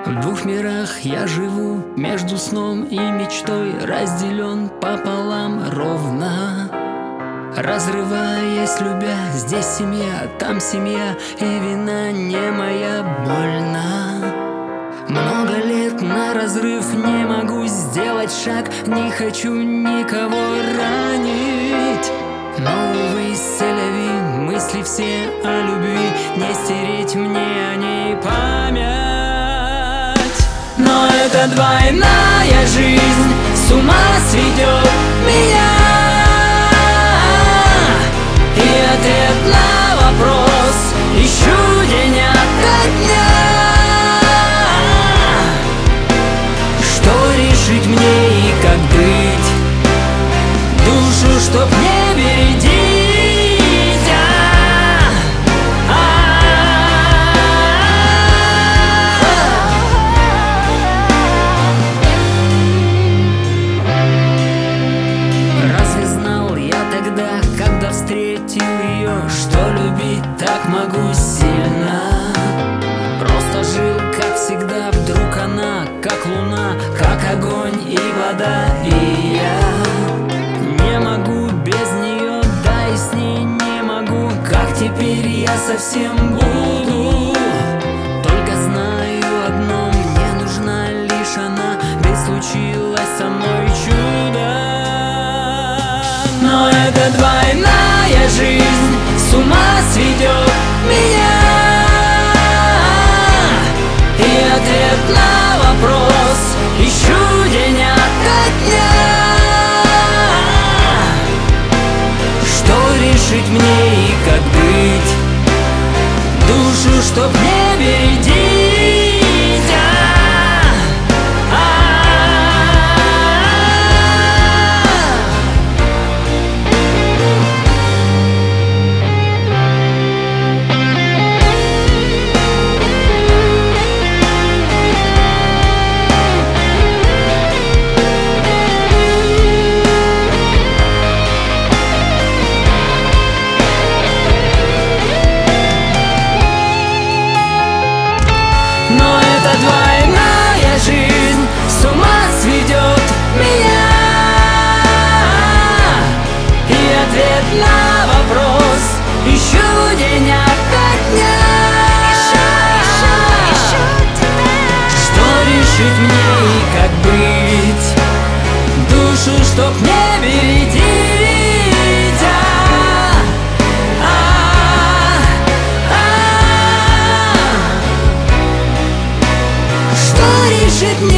В двух мирах я живу, между сном и мечтой, разделен пополам ровно. Разрываясь, любя, здесь семья, там семья, и вина не моя, больно. Много лет на разрыв, не могу сделать шаг, не хочу никого ранить. Но, увы, селяви, мысли все о любви, не стереть мне о ней память. Но это двойная жизнь, с ума сведет меня. И ответ на вопрос ищу день ото дня. Что решить мне и как быть? Душу, чтоб не бередить. Разве знал я тогда, когда встретил ее, что любить так могу сильно? Просто жил, как всегда, вдруг она, как луна, как огонь и вода, и я не могу без нее, да и с ней не могу. Как теперь я совсем буду? Только знаю одно, мне нужна лишь она, ведь случилось со мной чудо. Но это двойная жизнь, с ума сведет меня. И ответ на вопрос ищу день ото дня. Что решить мне и как быть? Душу, чтоб не бередить. Но это двойная жизнь, с ума сведет меня. И ответ на вопрос ищу день ото дня. Что решить мне и как быть? Душу, чтоб не бередить. Что решить мне